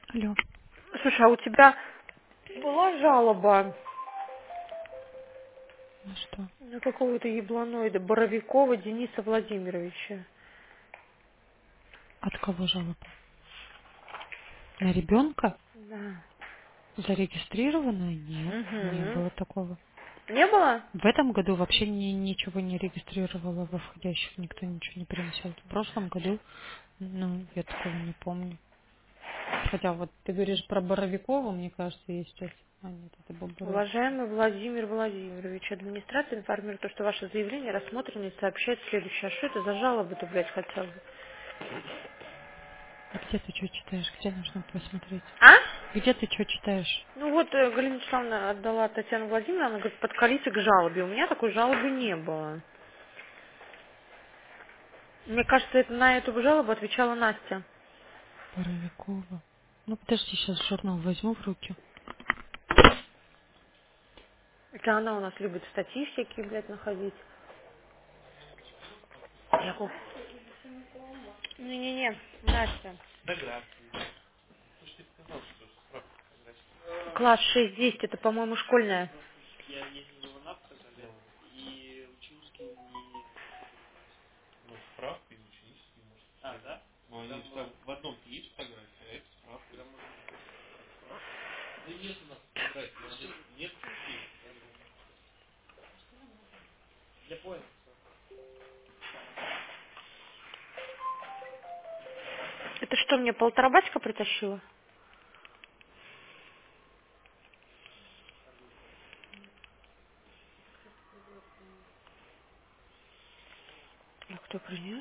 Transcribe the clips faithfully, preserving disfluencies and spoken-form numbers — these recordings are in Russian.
Алло. Слушай, а у тебя была жалоба Ну что? на какого-то ебланоида Боровикова Дениса Владимировича? От кого жалоба? На ребенка? Да. Зарегистрированная? Нет, не Угу. было такого. Не было? В этом году вообще ни- ничего не регистрировала во входящих, никто ничего не приносил. В прошлом году, ну, я такого не помню. Хотя вот ты говоришь про Боровикова, мне кажется, есть сейчас. А нет, это был Боровик. Уважаемый Владимир Владимирович, администрация информирует, то, что ваше заявление рассмотрено и сообщает следующее. А что это за жалоба-то, блядь, хотя бы? А где ты что читаешь? Где нужно посмотреть? А? Где ты что читаешь? Ну вот э, Галина Вячеславовна отдала Татьяну Владимировну, она говорит, подкалите к жалобе. У меня такой жалобы не было. Мне кажется, это, на эту жалобу отвечала Настя. Боровикова. Ну подожди, сейчас журнал возьму в руки. Это она у нас любит статьи всякие, блядь, находить. Яков. Не-не-не, Настя. Класс шесть десять, это, по-моему, школьная. Это что, мне полторабатика притащила? А кто принес?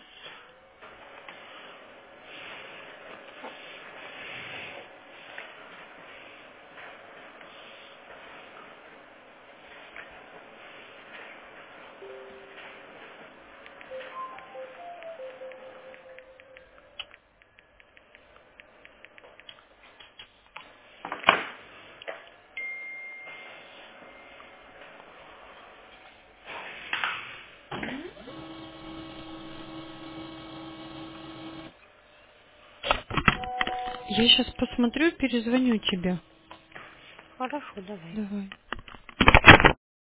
Я сейчас посмотрю и перезвоню тебе. Хорошо, давай. Давай.